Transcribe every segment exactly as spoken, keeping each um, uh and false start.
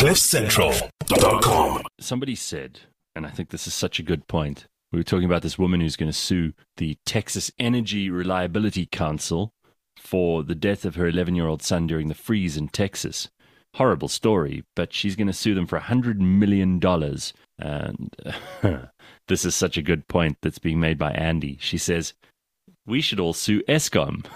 cliff central dot com. Somebody said, and I think this is such a good point, we were talking about this woman who's going to sue the Texas Energy Reliability Council for the death of her eleven-year-old son during the freeze in Texas. Horrible story, but she's going to sue them for one hundred million dollars. And uh, this is such a good point that's being made by Andy. She says, we should all sue Eskom.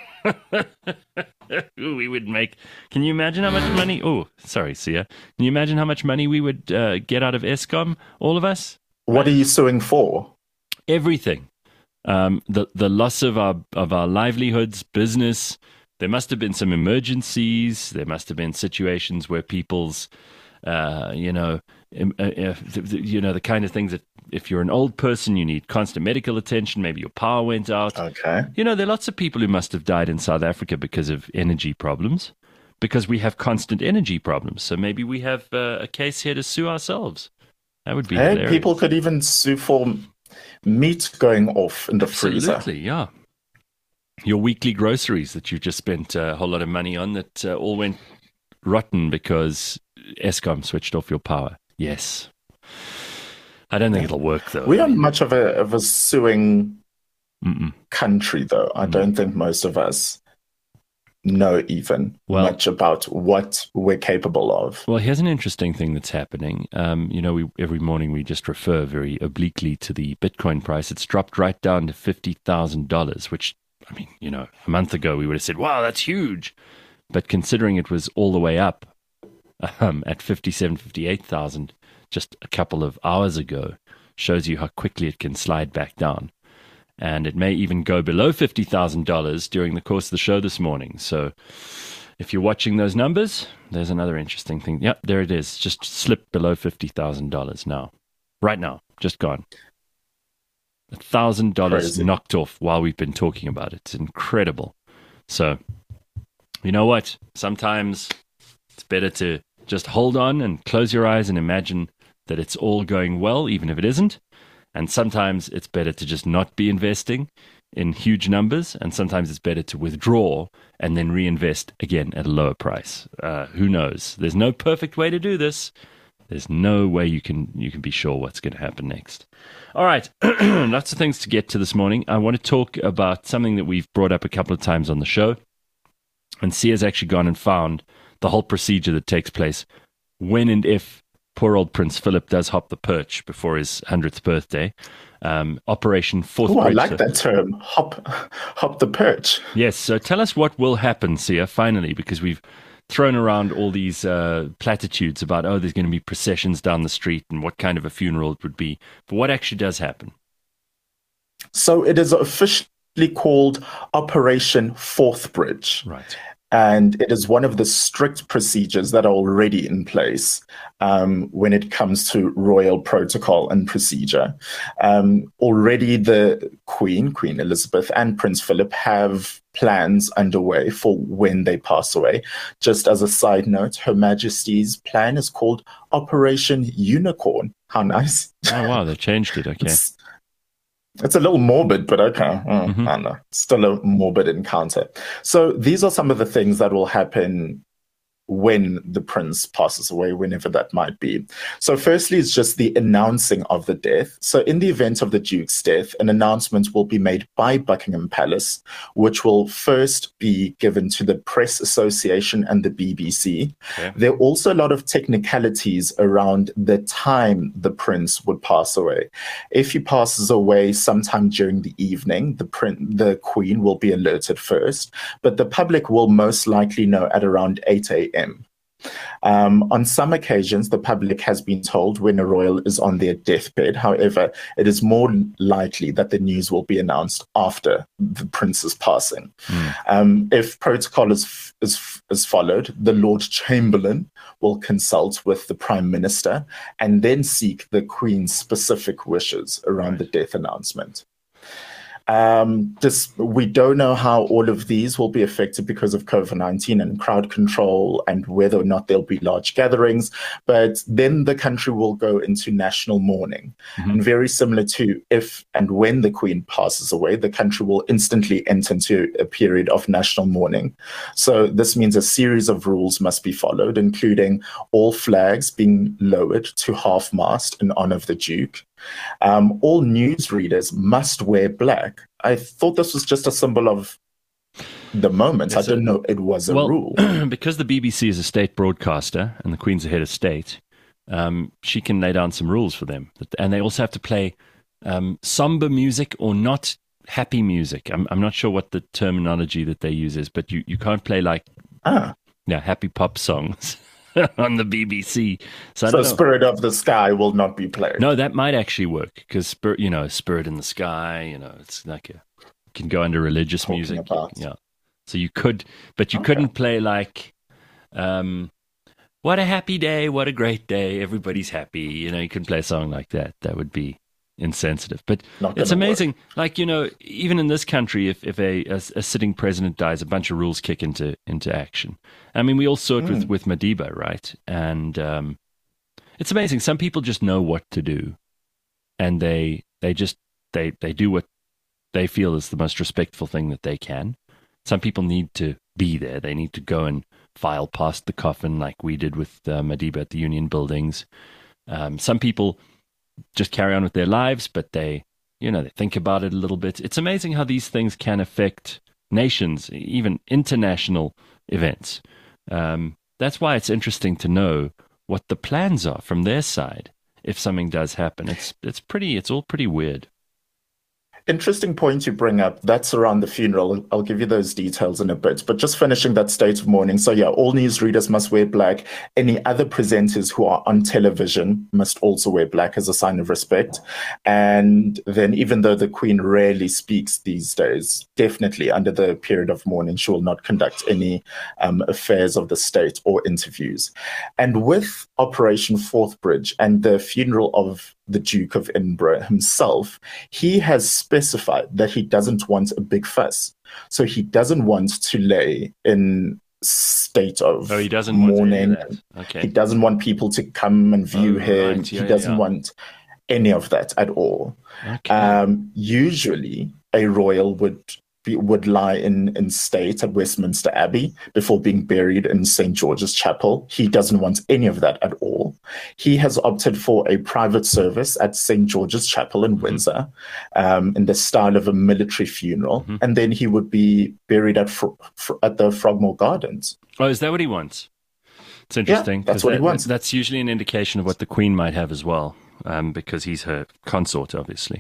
We would make... Can you imagine how much money... Oh, sorry, Sia. Can you imagine how much money we would uh, get out of Eskom, all of us? What are you suing for? Everything. Um, the the loss of our of our livelihoods, business. There must have been some emergencies. There must have been situations where people's, uh, you know, uh, you know, the kind of things that if you're an old person, you need constant medical attention. Maybe your power went out. Okay. You know, there are lots of people who must have died in South Africa because of energy problems, because we have constant energy problems. So maybe we have uh, a case here to sue ourselves. That would be hey, hilarious. People could even sue for meat going off in the Absolutely, freezer. Absolutely, yeah. Your weekly groceries that you've just spent a whole lot of money on that uh, all went rotten because Eskom switched off your power. Yes. I don't think it'll work, though. We aren't much of a, of a suing Mm-mm. country, though. I Mm. don't think most of us know even Well- much about what we're capable of. Well, here's an interesting thing that's happening. Um, you know, we, every morning we just refer very obliquely to the Bitcoin price. It's dropped right down to fifty thousand dollars, which, I mean, you know, a month ago we would have said, wow, that's huge. But considering it was all the way up um, at fifty-seven, fifty-eight thousand just a couple of hours ago, shows you how quickly it can slide back down. And it may even go below fifty thousand dollars during the course of the show this morning. So if you're watching those numbers, there's another interesting thing. Yep, there it is. Just slipped below fifty thousand dollars now. Right now. Just gone. one thousand dollars Crazy. knocked off while we've been talking about it. It's incredible. So, you know what? Sometimes it's better to just hold on and close your eyes and imagine that it's all going well, even if it isn't. And sometimes it's better to just not be investing in huge numbers. And sometimes it's better to withdraw and then reinvest again at a lower price. Uh, who knows? There's no perfect way to do this. There's no way you can you can be sure what's going to happen next. All right. Lots of things to get to this morning. I want to talk about something that we've brought up a couple of times on the show. And Sia's actually gone and found the whole procedure that takes place when and if poor old Prince Philip does hop the perch before his hundredth birthday. Um, Operation Fourth Oh, I Bridge. like that term, hop, hop the perch. Yes, so tell us what will happen, Sia, finally, because we've thrown around all these uh, platitudes about, oh, there's going to be processions down the street and what kind of a funeral it would be. But what actually does happen? So it is officially called Operation Fourth Bridge. Right. And it is one of the strict procedures that are already in place um, when it comes to royal protocol and procedure. Um, already the Queen, Queen Elizabeth, and Prince Philip have plans underway for when they pass away. Just as a side note, Her Majesty's plan is called Operation Unicorn. How nice. Oh, wow, they changed it. Okay. It's, It's a little morbid, but okay. Mm, Mhm. I don't know. Still a morbid encounter. So these are some of the things that will happen when the prince passes away, whenever that might be. So firstly, it's just the announcing of the death. So in the event of the Duke's death, an announcement will be made by Buckingham Palace, which will first be given to the Press Association and the B B C. Okay. There are also a lot of technicalities around the time the prince would pass away. If he passes away sometime during the evening, the prin- the queen will be alerted first, but the public will most likely know at around eight a.m. Um, on some occasions, the public has been told when a royal is on their deathbed. However, it is more likely that the news will be announced after the prince's passing. Mm. Um, if protocol is, is, is followed, the Lord Chamberlain will consult with the Prime Minister and then seek the Queen's specific wishes around Right. the death announcement. Um, just we don't know how all of these will be affected because of COVID nineteen and crowd control and whether or not there'll be large gatherings. But then the country will go into national mourning. Mm-hmm. And very similar to if and when the Queen passes away, the country will instantly enter into a period of national mourning. So this means a series of rules must be followed, including all flags being lowered to half-mast in honor of the Duke. Um, all newsreaders must wear black. I thought this was just a symbol of the moment. Yes, I didn't know it was a well, rule. Because the B B C is a state broadcaster and the Queen's the head of state, um, she can lay down some rules for them. And they also have to play um, somber music or not happy music. I'm, I'm not sure what the terminology that they use is, but you, you can't play like ah. yeah, happy pop songs on the B B C. So, so Spirit of the Sky will not be played. No, that might actually work because, spirit, you know, Spirit in the Sky, you know, it's like a, can go under religious Talking music. About. Yeah. So you could, but you Okay. couldn't play like, um, what a happy day, what a great day, everybody's happy. You know, you can play a song like that. That would be insensitive. But it's amazing. Work. Like, you know, even in this country, if, if a, a, a sitting president dies, a bunch of rules kick into, into action. I mean, we all saw it mm. with, with Madiba, right? And um, it's amazing. Some people just know what to do. And they they just, they, they do what they feel is the most respectful thing that they can. Some people need to be there. They need to go and file past the coffin like we did with uh, Madiba at the Union Buildings. Um, some people just carry on with their lives, but they, you know, they think about it a little bit. It's amazing how these things can affect nations, even international events. Um, that's why it's interesting to know what the plans are from their side if something does happen. It's it's pretty. It's all pretty weird. Interesting point you bring up. That's around the funeral. I'll give you those details in a bit. But just finishing that state of mourning. So yeah, all newsreaders must wear black. Any other presenters who are on television must also wear black as a sign of respect. And then even though the Queen rarely speaks these days, definitely under the period of mourning, she will not conduct any um, affairs of the state or interviews. And with Operation Forthbridge and the funeral of the Duke of Edinburgh himself, he has specified that he doesn't want a big fuss. So he doesn't want to lay in state of oh, he doesn't mourning. Want okay. He doesn't want people to come and view oh, him. Right. Yeah, he doesn't yeah. want any of that at all. Okay. Um, usually a royal would be, would lie in, in state at Westminster Abbey before being buried in Saint George's Chapel. He doesn't want any of that at all. He has opted for a private service at Saint George's Chapel in mm-hmm. Windsor, um, in the style of a military funeral, mm-hmm. and then he would be buried at Fro- Fro- at the Frogmore Gardens. Oh, is that what he wants? It's interesting. Yeah, that's what that, he wants. That's usually an indication of what the Queen might have as well, um, because he's her consort, obviously.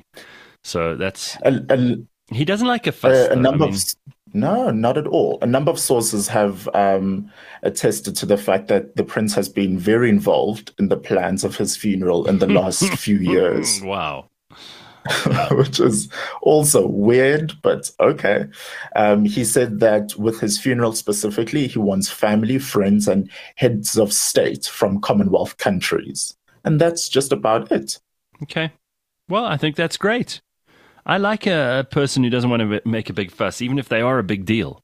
So that's... A, a, he doesn't like a fuss, a, a number I mean... of... No, not at all. A number of sources have um, attested to the fact that the prince has been very involved in the plans of his funeral in the last few years. Wow. Which is also weird, but okay. Um, he said that with his funeral specifically, he wants family, friends, and heads of state from Commonwealth countries. And that's just about it. Okay. Well, I think that's great. I like a, a person who doesn't want to make a big fuss, even if they are a big deal.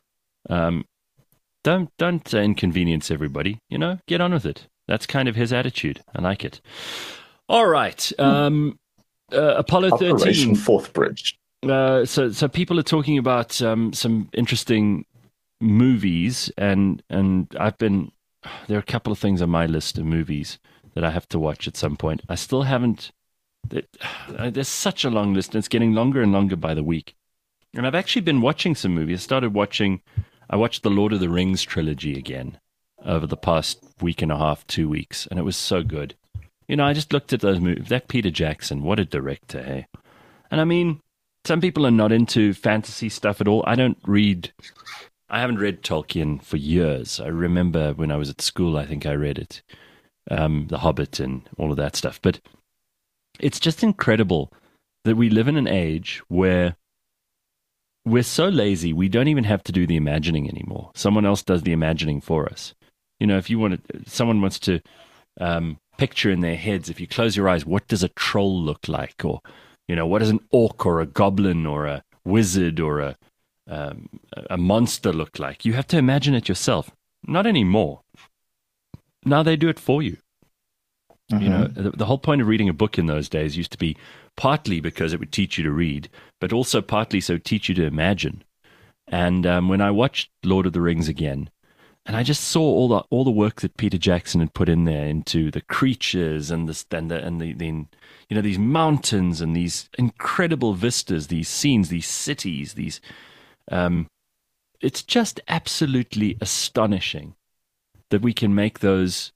Um, don't don't uh, inconvenience everybody. You know, get on with it. That's kind of his attitude. I like it. All right. Um, uh, Apollo Operation thirteen. Forthbridge. Uh, so so people are talking about um, some interesting movies, and and I've been there are a couple of things on my list of movies that I have to watch at some point. I still haven't. There's such a long list, and it's getting longer and longer by the week. And I've actually been watching some movies. I started watching, I watched the Lord of the Rings trilogy again over the past week and a half, two weeks, and it was so good. You know, I just looked at those movies. That Peter Jackson, what a director, hey? And I mean, some people are not into fantasy stuff at all. I don't read, I haven't read Tolkien for years. I remember when I was at school, I think I read it, um, The Hobbit and all of that stuff. But it's just incredible that we live in an age where we're so lazy, we don't even have to do the imagining anymore. Someone else does the imagining for us. You know, if you want to, someone wants to um, picture in their heads, if you close your eyes, what does a troll look like? Or, You know, what does an orc or a goblin or a wizard or a um, a monster look like? You have to imagine it yourself. Not anymore. Now they do it for you. Mm-hmm. You know, the, the whole point of reading a book in those days used to be partly because it would teach you to read, but also partly so teach you to imagine. And um, when I watched Lord of the Rings again, and I just saw all the all the work that Peter Jackson had put in there into the creatures and the and the, and the, the you know, these mountains and these incredible vistas, these scenes, these cities, these um, it's just absolutely astonishing that we can make those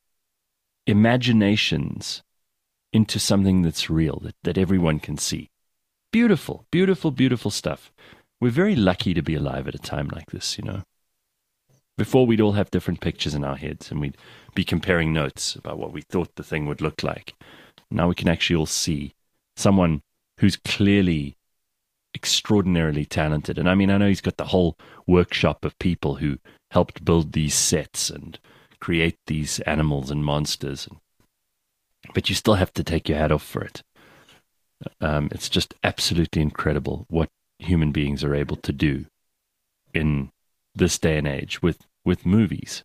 imaginations into something that's real, that, that everyone can see. Beautiful, beautiful, beautiful stuff. We're very lucky to be alive at a time like this, you know. Before, we'd all have different pictures in our heads and we'd be comparing notes about what we thought the thing would look like. Now we can actually all see someone who's clearly extraordinarily talented. And I mean, I know he's got the whole workshop of people who helped build these sets and create these animals and monsters. But you still have to take your hat off for it. Um, it's just absolutely incredible what human beings are able to do in this day and age with, with movies.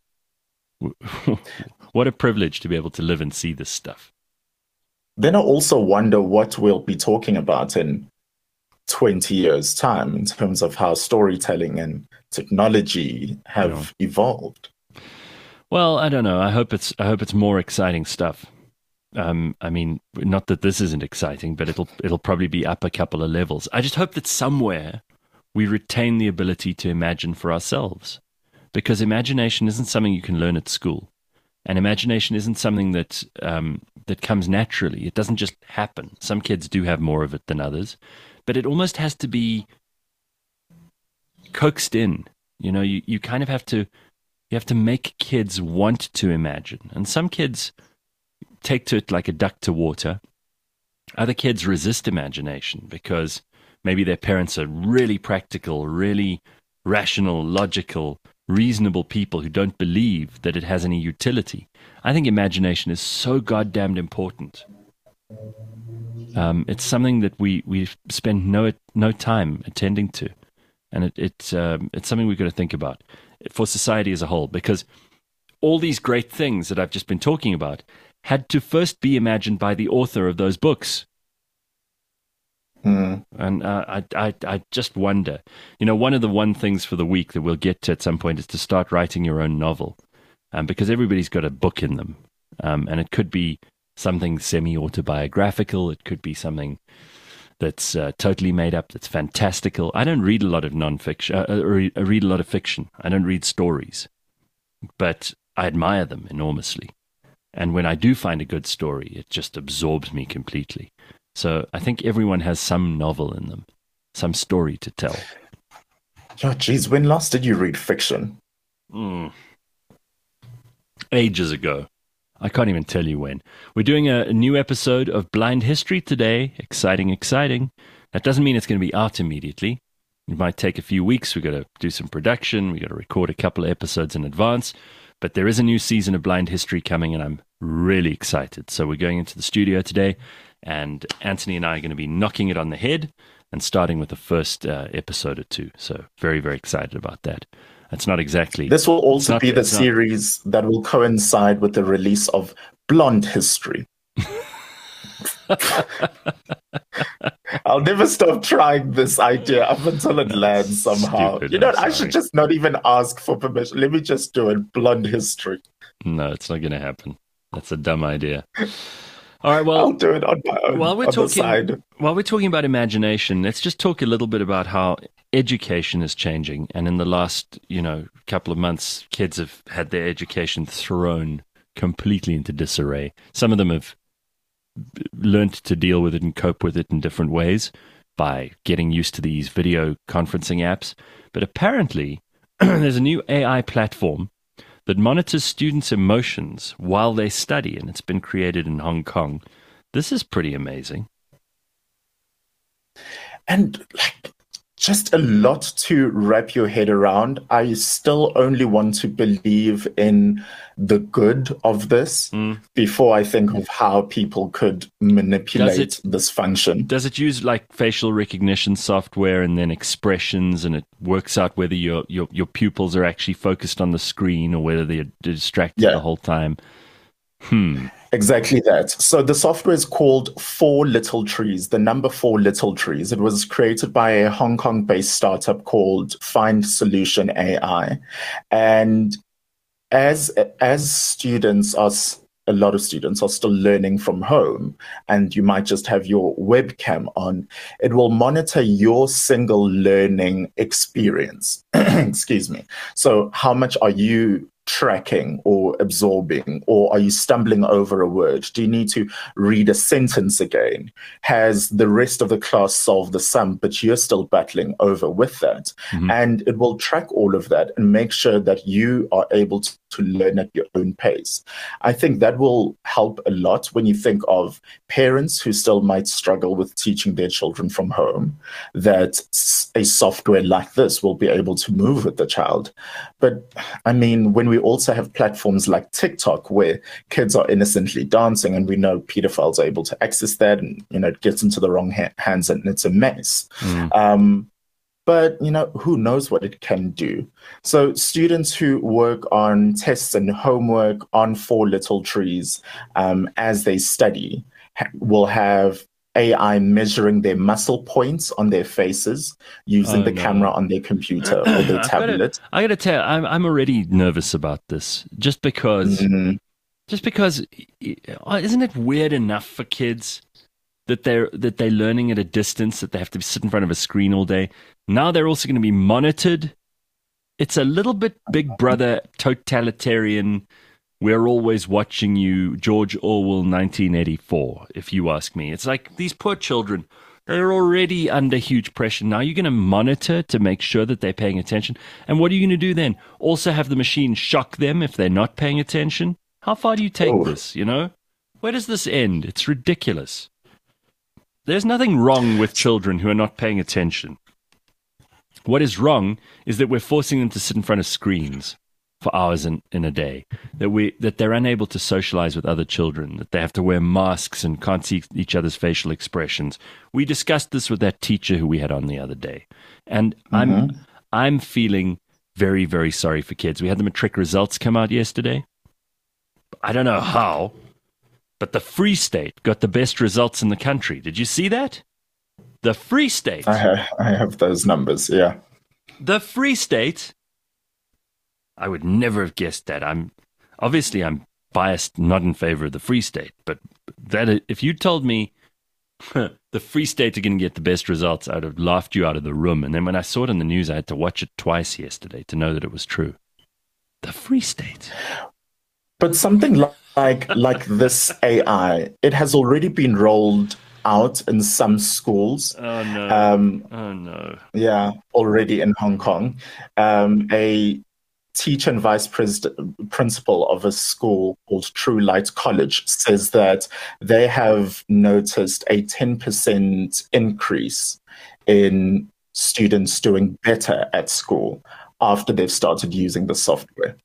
What a privilege to be able to live and see this stuff. Then I also wonder what we'll be talking about in twenty years' time in terms of how storytelling and technology have yeah. evolved. Well, I don't know. I hope it's I hope it's more exciting stuff. Um, I mean, not that this isn't exciting, but it'll it'll probably be up a couple of levels. I just hope that somewhere we retain the ability to imagine for ourselves, because imagination isn't something you can learn at school, and imagination isn't something that um, that comes naturally. It doesn't just happen. Some kids do have more of it than others, but it almost has to be coaxed in. You know, you, you kind of have to you have to make kids want to imagine, and some kids take to it like a duck to water. Other kids resist imagination because maybe their parents are really practical, really rational, logical, reasonable people who don't believe that it has any utility. I think imagination is so goddamned important. Um, it's something that we, we spend no no time attending to. And it, it, um, it's something we've got to think about for society as a whole, because all these great things that I've just been talking about had to first be imagined by the author of those books. Mm. And uh, I, I, I just wonder, you know, one of the one things for the week that we'll get to at some point is to start writing your own novel, um, because everybody's got a book in them, um, and it could be something semi-autobiographical, it could be something that's uh, totally made up, that's fantastical. I don't read a lot of nonfiction. Uh, I read a lot of fiction. I don't read stories, but I admire them enormously. And when I do find a good story, it just absorbs me completely. So I think everyone has some novel in them, some story to tell. Oh, geez, when last did you read fiction? Mm. Ages ago. I can't even tell you when. We're doing a, a new episode of Blind History today. Exciting, exciting. That doesn't mean it's going to be out immediately. It might take a few weeks. We've got to do some production. We've got to record a couple of episodes in advance. But there is a new season of Blind History coming, and I'm really excited. So we're going into the studio today, and Anthony and I are going to be knocking it on the head and starting with the first uh, episode or two. So very, very excited about that. It's not exactly... This will also not, be the not, series that will coincide with the release of Blonde History. I'll never stop trying this idea up until it lands somehow. Stupid, you know, I'm I should just not even ask for permission. Let me just do it. Blonde History. No, it's not going to happen. That's a dumb idea. All right, well, I'll do it on my own. While we're on talking, the side. while we're talking about imagination, let's just talk a little bit about how education is changing. And in the last, you know, couple of months, kids have had their education thrown completely into disarray. Some of them have learned to deal with it and cope with it in different ways by getting used to these video conferencing apps. But apparently, there's a new A I platform that monitors students' emotions while they study, and it's been created in Hong Kong. This is pretty amazing. And like, just a lot to wrap your head around. I still only want to believe in the good of this mm. before I think of how people could manipulate it, this function. Does it use like facial recognition software and then expressions, and it works out whether your your, your pupils are actually focused on the screen or whether they're distracted yeah. the whole time? Hmm. Exactly that. So the software is called Four Little Trees, the number Four Little Trees. It was created by a Hong Kong-based startup called Find Solution A I. And as as students are, a lot of students are still learning from home, and you might just have your webcam on, it will monitor your single learning experience. Excuse me. So how much are you tracking or absorbing, or are you stumbling over a word? Do you need to read a sentence again? Has the rest of the class solved the sum, but you're still battling over with that? Mm-hmm. And it will track all of that and make sure that you are able to, to learn at your own pace. I think that will help a lot when you think of parents who still might struggle with teaching their children from home, that a software like this will be able to move with the child. But I mean, when we We also have platforms like TikTok where kids are innocently dancing, and we know pedophiles are able to access that, and you know it gets into the wrong ha- hands and it's a mess. Mm. Um, but you know who knows what it can do. So students who work on tests and homework on Four Little Trees um, as they study ha- will have A I measuring their muscle points on their faces using oh, the no. camera on their computer or their tablet. I got to tell you, I'm, I'm already nervous about this just because, mm-hmm. just because, isn't it weird enough for kids that they're, that they're learning at a distance, that they have to sit in front of a screen all day? Now they're also going to be monitored. It's a little bit Big Brother totalitarian. We're always watching you, George Orwell, nineteen eighty-four, if you ask me. It's like these poor children, they're already under huge pressure. Now you're going to monitor to make sure that they're paying attention. And what are you going to do then? Also have the machine shock them if they're not paying attention? How far do you take oh. this, you know? Where does this end? It's ridiculous. There's nothing wrong with children who are not paying attention. What is wrong is that we're forcing them to sit in front of screens for hours in, in a day, that we that they're unable to socialize with other children, that they have to wear masks and can't see each other's facial expressions. We discussed this with that teacher who we had on the other day. And mm-hmm. I'm I'm feeling very, very sorry for kids. We had the matric results come out yesterday. I don't know how, but the Free State got the best results in the country. Did you see that? The Free State. I have, I have those numbers, yeah. The Free State. I would never have guessed that. I'm obviously I'm biased, not in favor of the Free State, but that if you told me the Free State are going to get the best results, I'd have laughed you out of the room. And then when I saw it in the news, I had to watch it twice yesterday to know that it was true. The Free State. But something like like this A I, it has already been rolled out in some schools. Oh no! Um, oh no! Yeah, already in Hong Kong, um, a teacher and vice pres- principal of a school called True Light College says that they have noticed a ten percent increase in students doing better at school after they've started using the software.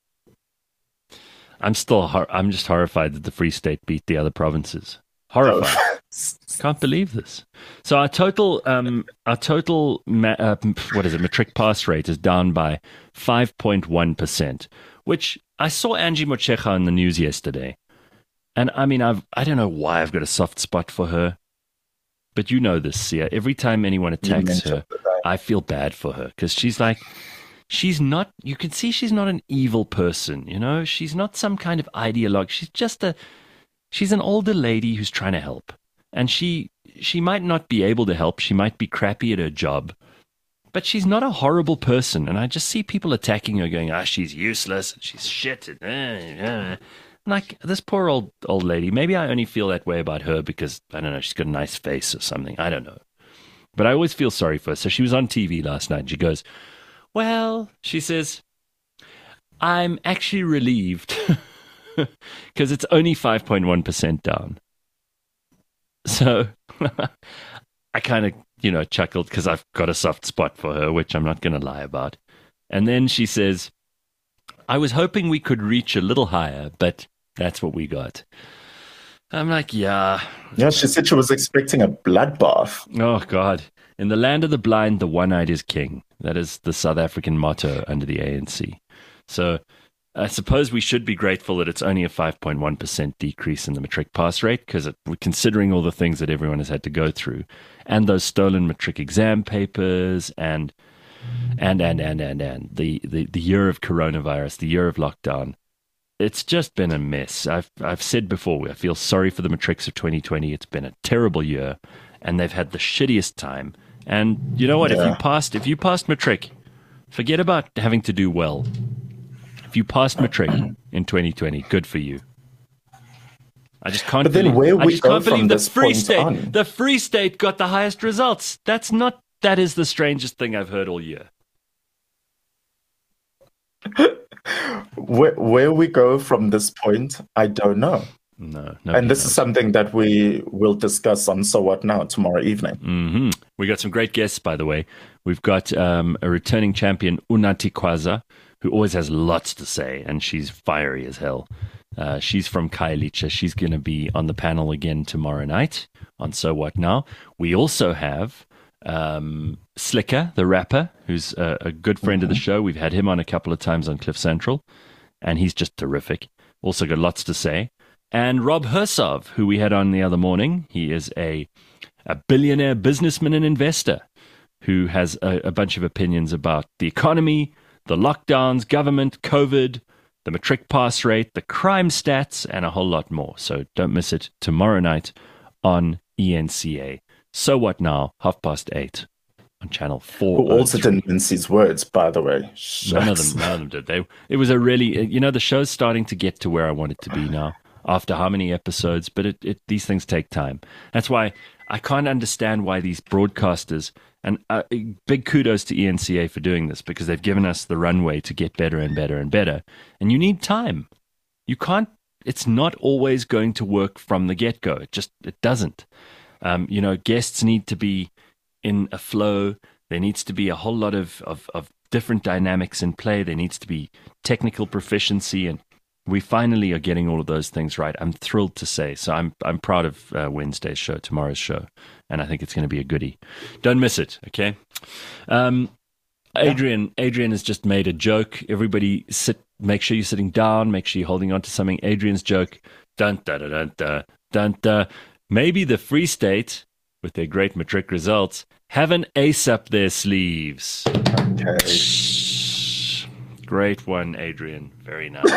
I'm still, hor- I'm just horrified that the Free State beat the other provinces. Horrified. Oh. Can't believe this. So our total, um, our total, ma- uh, what is it, matric pass rate is down by five point one percent, which I saw Angie Motshekga on the news yesterday. And I mean, I've, I don't know why I've got a soft spot for her, but you know this, Sia. Every time anyone attacks her, I feel bad for her because she's like, she's not, you can see she's not an evil person, you know? She's not some kind of ideologue. She's just a, she's an older lady who's trying to help. And she she might not be able to help. She might be crappy at her job. But she's not a horrible person. And I just see people attacking her going, ah, she's useless. She's shit. Like, this poor old old lady. Maybe I only feel that way about her because, I don't know, she's got a nice face or something. I don't know. But I always feel sorry for her. So she was on T V last night. And she goes, well, she says, I'm actually relieved because it's only five point one percent down. So I kind of you know, chuckled because I've got a soft spot for her, which I'm not going to lie about. And then she says, I was hoping we could reach a little higher, but that's what we got. I'm like, yeah. Yeah, she said she was expecting a bloodbath. Oh, God. In the land of the blind, the one-eyed is king. That is the South African motto under the A N C. So I suppose we should be grateful that it's only a five point one percent decrease in the matric pass rate, because considering all the things that everyone has had to go through, and those stolen matric exam papers, and and and and and, and the, the, the year of coronavirus, the year of lockdown, it's just been a mess. I've I've said before, I feel sorry for the matrics of twenty twenty. It's been a terrible year, and they've had the shittiest time. And you know what? Yeah. If you passed, if you passed matric, forget about having to do well. If you passed matric in twenty twenty, good for you. I just can't. But then believe, where I we just go can't believe from the this Free point State. on. The Free State got the highest results. That's not. That is the strangest thing I've heard all year. Where, where we go from this point, I don't know. No, And this is something that we will discuss on So What Now tomorrow evening. Mm-hmm. We got some great guests, by the way. We've got um, a returning champion, Unathi Kwaza, who always has lots to say, and she's fiery as hell. Uh, she's from Khayelitsha. She's going to be on the panel again tomorrow night on So What Now. We also have um, Slicker, the rapper, who's a, a good friend mm-hmm. of the show. We've had him on a couple of times on Cliff Central, and he's just terrific. Also got lots to say. And Rob Hersov, who we had on the other morning. He is a, a billionaire businessman and investor who has a, a bunch of opinions about the economy, the lockdowns, government, COVID, the matric pass rate, the crime stats, and a whole lot more. So don't miss it tomorrow night on E N C A. So What Now, half past eight on channel four. Who also didn't mince his words, by the way. None of them, none of them did. They, it was a really, you know, the show's starting to get to where I want it to be now. After how many episodes, but it, it, these things take time. That's why I can't understand why these broadcasters, and uh, big kudos to E N C A for doing this, because they've given us the runway to get better and better and better. And you need time. You can't, it's not always going to work from the get-go. It just, it doesn't. Um, you know, guests need to be in a flow. There needs to be a whole lot of, of, of different dynamics in play. There needs to be technical proficiency, and we finally are getting all of those things right. I'm thrilled to say. So I'm I'm proud of uh, Wednesday's show, tomorrow's show, and I think it's going to be a goodie. Don't miss it, okay? Um, Adrian, Adrian has just made a joke. Everybody sit. Make sure you're sitting down. Make sure you're holding on to something. Adrian's joke. Dun dun dun dun dun dun. dun. Maybe the Free State, with their great matric results, have an ace up their sleeves. Okay. Great one, Adrian. Very nice.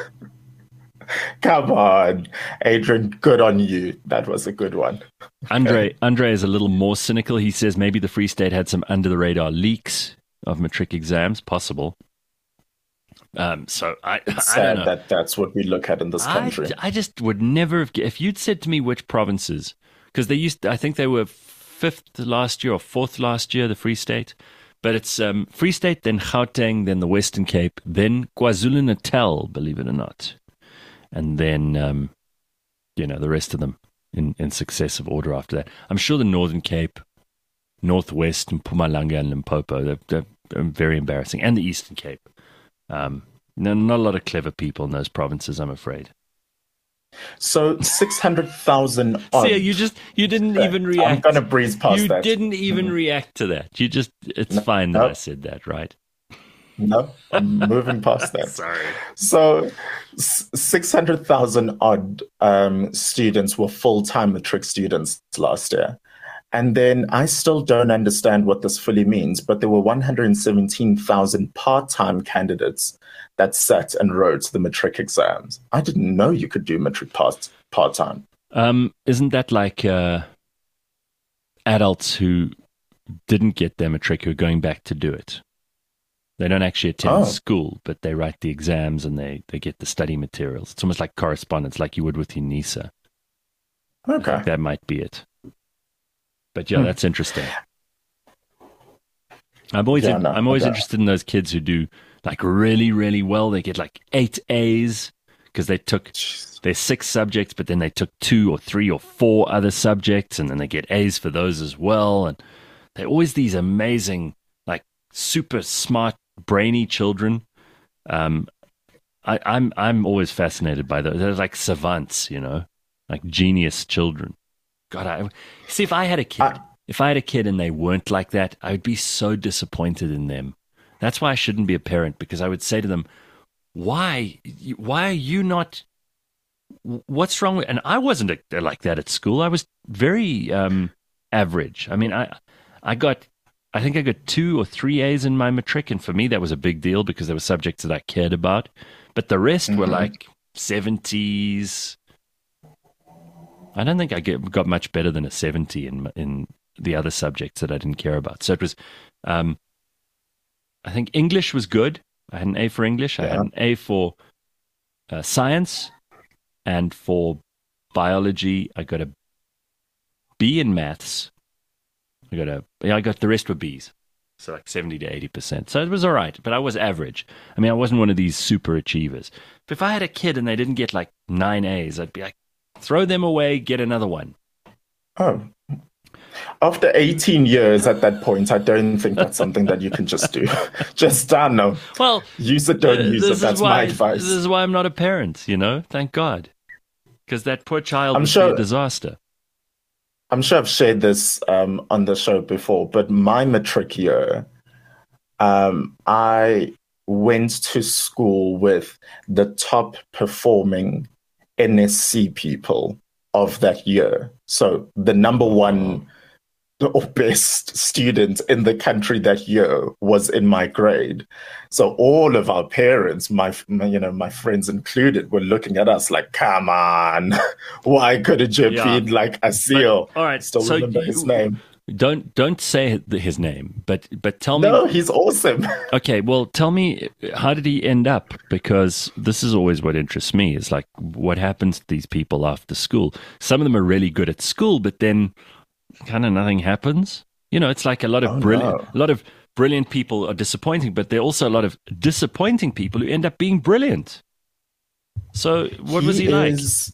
Come on, Adrian, good on you. That was a good one. Andre Andre is a little more cynical. He says maybe the Free State had some under-the-radar leaks of matric exams, possible. Um, so I, It's I don't sad know. that that's what we look at in this country. I, I just would never have, if you'd said to me which provinces, because they used, I think they were fifth last year or fourth last year, the Free State. But it's um, Free State, then Gauteng, then the Western Cape, then KwaZulu-Natal, believe it or not. And then, um, you know, the rest of them in, in successive order after that. I'm sure the Northern Cape, Northwest, and Mpumalanga and Limpopo, they're, they're very embarrassing. And the Eastern Cape. Um, no, not a lot of clever people in those provinces, I'm afraid. So six hundred thousand odd. See, you just, you didn't even react. I'm going to breeze past you that. You didn't even Mm-hmm. react to that. You just, it's No, fine that no. I said that, right? No, I'm moving past that. Sorry. So s- six hundred thousand odd um, students were full-time matric students last year. And then I still don't understand what this fully means, but there were one hundred seventeen thousand part-time candidates that sat and wrote the matric exams. I didn't know you could do matric part- part-time. Um, isn't that like uh, adults who didn't get their matric who are going back to do it? They don't actually attend Oh. school, but they write the exams and they, they get the study materials. It's almost like correspondence, like you would with your NISA. I Okay. think that might be it. But yeah, Hmm. that's interesting. I'm always Yeah, in- no, I'm always okay. interested in those kids who do like really really well. They get like eight A's because they took their six subjects, but then they took two or three or four other subjects, and then they get A's for those as well. And they're always these amazing, like super smart, brainy children. Um, I, I'm I'm always fascinated by those. They're like savants, you know, like genius children. God, I see if I had a kid, I, if I had a kid and they weren't like that, I would be so disappointed in them. That's why I shouldn't be a parent, because I would say to them, "Why, why are you not? What's wrong with?" And I wasn't a, like that at school. I was very um, average. I mean, I I got, I think I got two or three A's in my matric, and for me that was a big deal because there were subjects that I cared about. But the rest mm-hmm. were like seventies. I don't think I get, got much better than a seventy in in the other subjects that I didn't care about. So it was, um, I think English was good. I had an A for English. Yeah. I had an A for uh, science, and for biology, I got a B in maths. I got a yeah, I got the rest were B's, so like seventy to eighty percent. So it was all right, but I was average. I mean, I wasn't one of these super achievers. But if I had a kid and they didn't get like nine A's, I'd be like, throw them away, get another one. Oh. After eighteen years at that point, I don't think that's something that you can just do. Just, I don't know. Well, use it, don't use it. That's why, my advice. This is why I'm not a parent, you know? Thank God. Because that poor child I'm would sure, be a disaster. I'm sure I've shared this um, on the show before, but my matric year, um, I went to school with the top performing N S C people of that year. So the number one or best student in the country that year was in my grade. So all of our parents, my, my you know, my friends included, were looking at us like, come on, why couldn't you yeah. be like Asil? All right, still so remember you, his name. Don't don't say his name, but but tell me. No, he's awesome. Okay, well, tell me, how did he end up? Because this is always what interests me, is like what happens to these people after school. Some of them are really good at school, but then kind of nothing happens. You know, it's like a lot of oh, brilliant, no. a lot of brilliant people are disappointing, but there are also a lot of disappointing people who end up being brilliant. So, what he was he like? Is,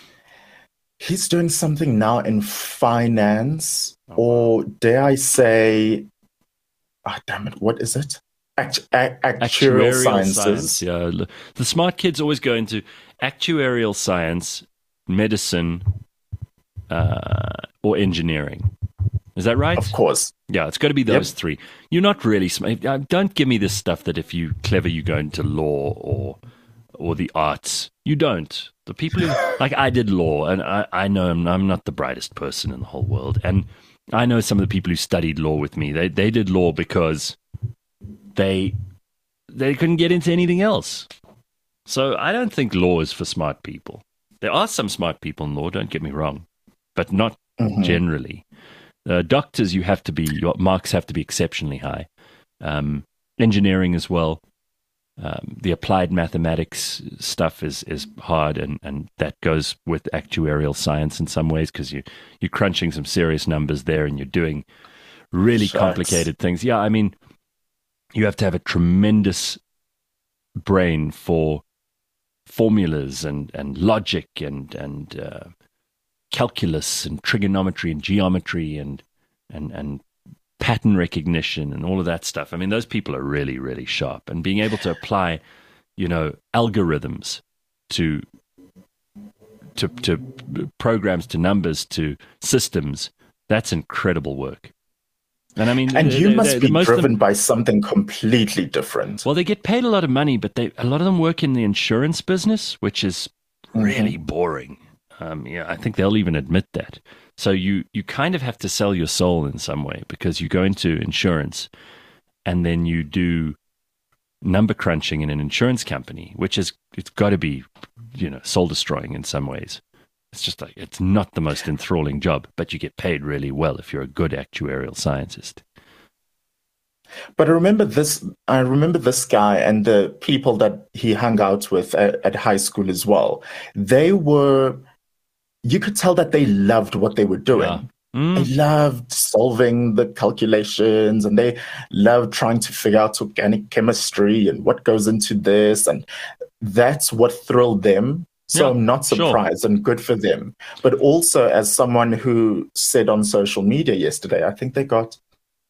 he's doing something now in finance, oh. or dare I say, oh, damn it, what is it? Act, act, actuarial, actuarial sciences. Science, yeah, the smart kids always go into actuarial science, medicine, uh, or engineering. Is that right? Of course. Yeah, it's got to be those yep. three. You're not really smart. Don't give me this stuff that if you clever, you go into law or or the arts. You don't. The people who, like I did law, and I, I know I'm, I'm not the brightest person in the whole world. And I know some of the people who studied law with me. They they did law because they they couldn't get into anything else. So I don't think law is for smart people. There are some smart people in law, don't get me wrong, but not mm-hmm. generally. Uh, doctors, you have to be, your marks have to be exceptionally high. Um, engineering as well. Um, the applied mathematics stuff is, is hard, and, and that goes with actuarial science in some ways, because you, you're crunching some serious numbers there and you're doing really Shucks. complicated things. Yeah, I mean, you have to have a tremendous brain for formulas and, and logic and, and uh, calculus and trigonometry and geometry and, and, and pattern recognition and all of that stuff. I mean, those people are really, really sharp, and being able to apply, you know, algorithms to, to, to programs, to numbers, to systems, that's incredible work. And I mean, and you they, must they, be driven them, by something completely different. Well, they get paid a lot of money, but they, a lot of them work in the insurance business, which is really mm-hmm. boring. Um, yeah, I think they'll even admit that. So you, you kind of have to sell your soul in some way, because you go into insurance and then you do number crunching in an insurance company, which is, it's got to be, you know, soul destroying in some ways. It's just like, it's not the most enthralling job, but you get paid really well if you're a good actuarial scientist. But I remember this, I remember this guy and the people that he hung out with at, at high school as well. They were, you could tell that they loved what they were doing. Yeah. Mm. They loved solving the calculations, and they loved trying to figure out organic chemistry and what goes into this. And that's what thrilled them. So yeah, I'm not surprised, sure. and good for them. But also, as someone who said on social media yesterday, I think they got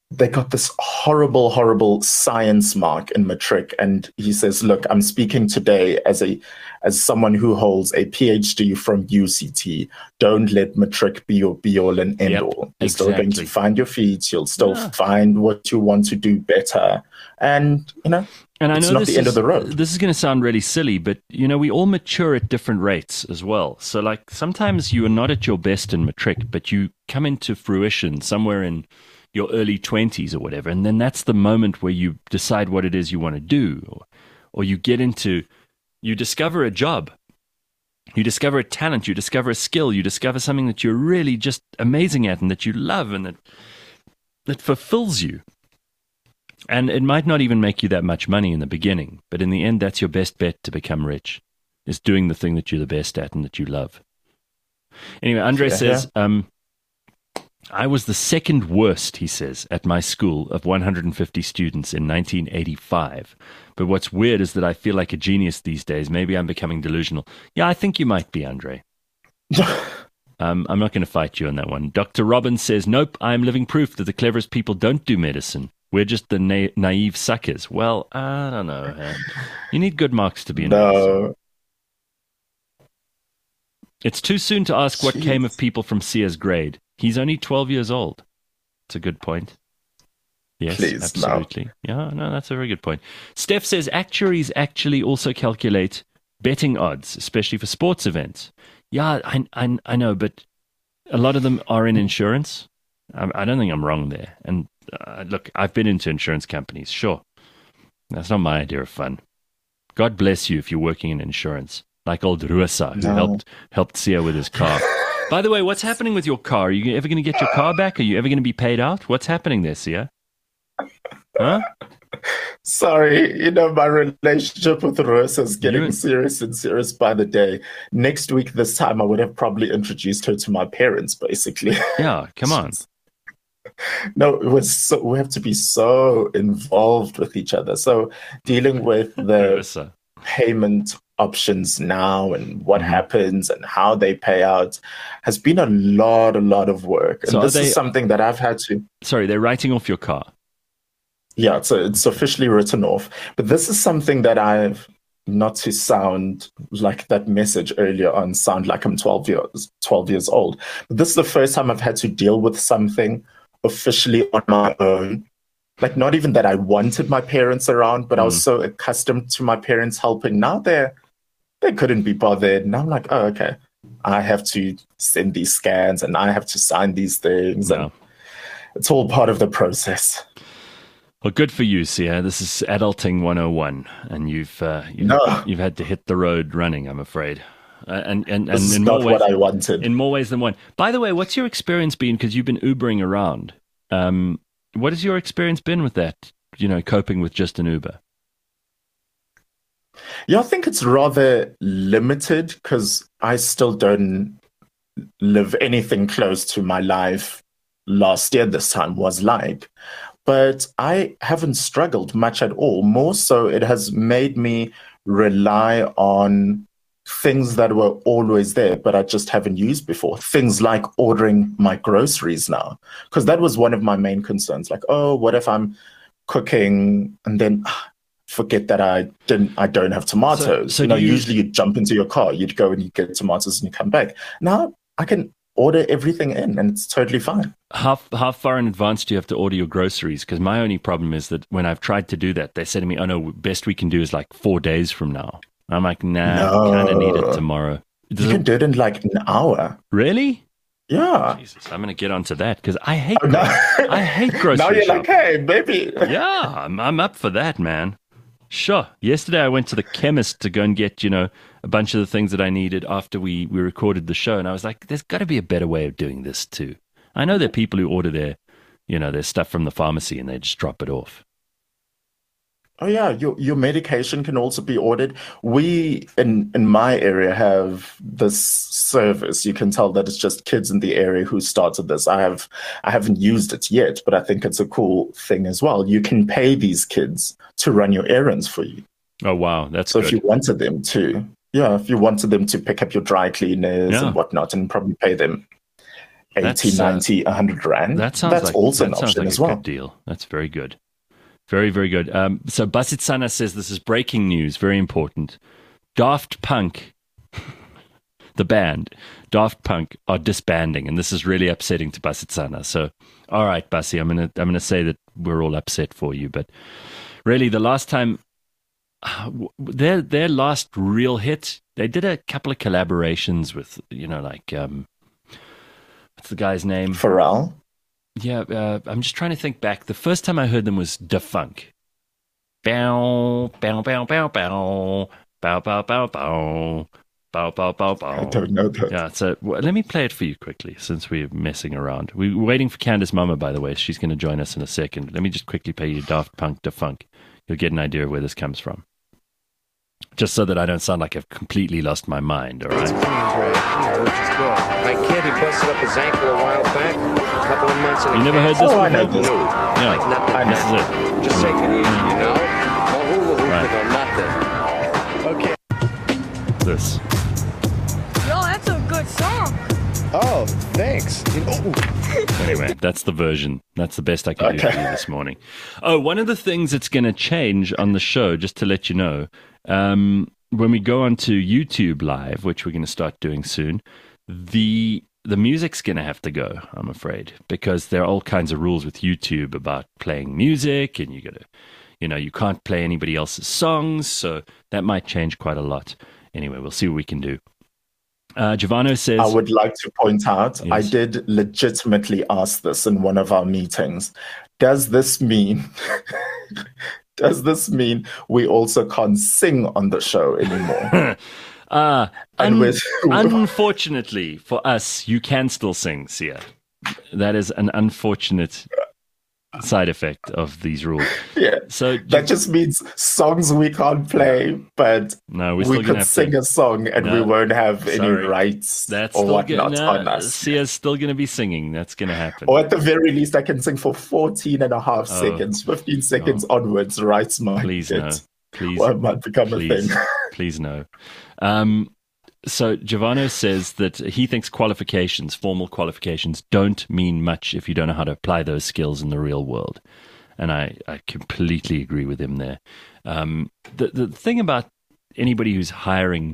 they got this horrible, horrible science mark in matric. And he says, look, I'm speaking today as a as someone who holds a PhD from U C T. Don't let matric be your be all and end Yep, all. You're still going exactly. to find your feet. You'll still Yeah. find what you want to do better. And, you know, And I it's know not this the end is, of the road. This is going to sound really silly, but you know, we all mature at different rates as well. So like sometimes you are not at your best in matric, but you come into fruition somewhere in your early twenties or whatever. And then that's the moment where you decide what it is you want to do, or, or you get into, you discover a job, you discover a talent, you discover a skill, you discover something that you're really just amazing at and that you love and that, that fulfills you. And it might not even make you that much money in the beginning, but in the end, that's your best bet to become rich, is doing the thing that you're the best at and that you love. Anyway, Andre Yeah, says, um, I was the second worst, he says, at my school of one hundred fifty students in nineteen eighty-five. But what's weird is that I feel like a genius these days. Maybe I'm becoming delusional. Yeah, I think you might be, Andre. Um, I'm not going to fight you on that one. Doctor Robbins says, nope, I'm living proof that the cleverest people don't do medicine. We're just the na- naive suckers. Well, I don't know. Man. You need good marks to be in medicine. No. It's too soon to ask what Jeez. came of people from Sia's grade. He's only twelve years old. It's a good point. Yes, Please, no. absolutely. Yeah, no, that's a very good point. Steph says actuaries actually also calculate betting odds, especially for sports events. Yeah, I, I, I know, but a lot of them are in insurance. I, I don't think I'm wrong there. And uh, look, I've been into insurance companies, sure. That's not my idea of fun. God bless you if you're working in insurance, like old Ruasa, who No. helped helped Sia with his car. By the way, what's happening with your car? Are you ever going to get your car back? Are you ever going to be paid out? What's happening there, Sia? Huh? Sorry, you know, my relationship with Rose is getting You- serious and serious by the day. Next week, this time, I would have probably introduced her to my parents, basically. Yeah, come on. No, it was so, we have to be so involved with each other. So dealing with the Ruasa. payment options now and what Mhm. happens and how they pay out has been a lot, a lot of work. And So are this they- is something that I've had to Sorry, they're writing off your car. Yeah, so it's officially written off. But this is something that I've, not to sound like that message earlier on, sound like I'm twelve years, twelve years old. But this is the first time I've had to deal with something officially on my own. Like, not even that I wanted my parents around, but I was Mm. so accustomed to my parents helping. Now they're, they couldn't be bothered. Now I'm like, oh, okay. I have to send these scans and I have to sign these things. No. And it's all part of the process. Well, good for you, Sia. This is Adulting one oh one, and you've uh, you've, No. you've had to hit the road running, I'm afraid. Uh, and and, and This is in not more ways, what I wanted. in more ways than one. By the way, what's your experience been? Because you've been Ubering around. Um, what has your experience been with that? You know, coping with just an Uber. Yeah, I think it's rather limited because I still don't live anything close to my life last year this time was like. But I haven't struggled much at all. More so, it has made me rely on things that were always there, but I just haven't used before. Things like ordering my groceries now, because that was one of my main concerns. Like, oh, what if I'm cooking and then ah, forget that I didn't, I don't have tomatoes. so you know, do you- usually you'd jump into your car, you'd go and you get tomatoes and you come back. Now I can order everything in and it's totally fine. How how far in advance do you have to order your groceries? Because my only problem is that when I've tried to do that, they say to me, "Oh no, best we can do is like four days from now." I'm like, "Nah, No. kind of need it tomorrow." Does You it- can do it in like an hour. really? Yeah. Jesus, I'm going to get onto that because I hate Oh, no. I hate grocery Now you're shopping. like, hey, maybe. Yeah, I'm, I'm up for that, man. Sure. Yesterday I went to the chemist to go and get, you know, a bunch of the things that I needed after we, we recorded the show. And I was like, there's got to be a better way of doing this too. I know there are people who order their, you know, their stuff from the pharmacy and they just drop it off. Oh yeah, your your medication can also be ordered. We in in my area have this service. You can tell that it's just kids in the area who started this. I have I haven't used it yet, but I think it's a cool thing as well. You can pay these kids to run your errands for you. Oh, wow. That's So good. if you wanted them to, yeah, if you wanted them to pick up your dry cleaners Yeah. and whatnot, and probably pay them eighty, ninety, one hundred rand. That sounds That's like, also that an sounds option like as a well. good deal. That's very good. Very, very good. Um, so Basitsana says this is breaking news, very important. Daft Punk, the band, Daft Punk are disbanding, and this is really upsetting to Basitsana. So, all right, Basi, I'm gonna I'm gonna say that we're all upset for you, but really, the last time their their last real hit, they did a couple of collaborations with, you know, like um, what's the guy's name? Pharrell. Yeah, uh, I'm just trying to think back. The first time I heard them was Da Funk. Bow, bow, bow, bow, bow, bow, bow, bow, bow, bow, bow, bow, bow. I don't know that. Yeah, so well, let me play it for you quickly since we're messing around. We're waiting for Candace Mama, by the way. She's going to join us in a second. Let me just quickly play you Daft Punk, Da Funk. You'll get an idea of where this comes from. Just so that I don't sound like I've completely lost my mind, all right? Which is good. My kid, he busted up his ankle a while back, a couple of months in You never heard this Oh, I before? know this. Yeah, Like nothing. this is it. Just take it easy, you know? No hula hooping Right. or nothing. Okay. This. Yo, that's a good song. Oh, thanks. You know, Anyway, that's the version. That's the best I can do Okay. for you this morning. Oh, one of the things that's going to change on the show, just to let you know, um, when we go onto YouTube Live, which we're going to start doing soon, the the music's going to have to go, I'm afraid, because there are all kinds of rules with YouTube about playing music, and you got to, you know, you can't play anybody else's songs, so that might change quite a lot. Anyway, we'll see what we can do. Uh, Giovanno says, I would like to point out, Yes. I did legitimately ask this in one of our meetings. Does this mean, does this mean we also can't sing on the show anymore? Uh, And un- with- unfortunately for us, you can still sing, Sia. That is an unfortunate side effect of these rules. Yeah. So That just means songs we can't play, but no, we're we still going to could have sing to. a song and we No, won't have any sorry. rights That's or still whatnot going on no, us. Sia's still going to be singing. That's going to happen. Or at the very least, I can sing for fourteen and a half Oh. seconds, fifteen seconds onwards, right? My Please no. Please, Well, it might become please, a thing. please no. Um, so Giovanno says that he thinks qualifications, formal qualifications, don't mean much if you don't know how to apply those skills in the real world. And I, I completely agree with him there. Um, the the thing about anybody who's hiring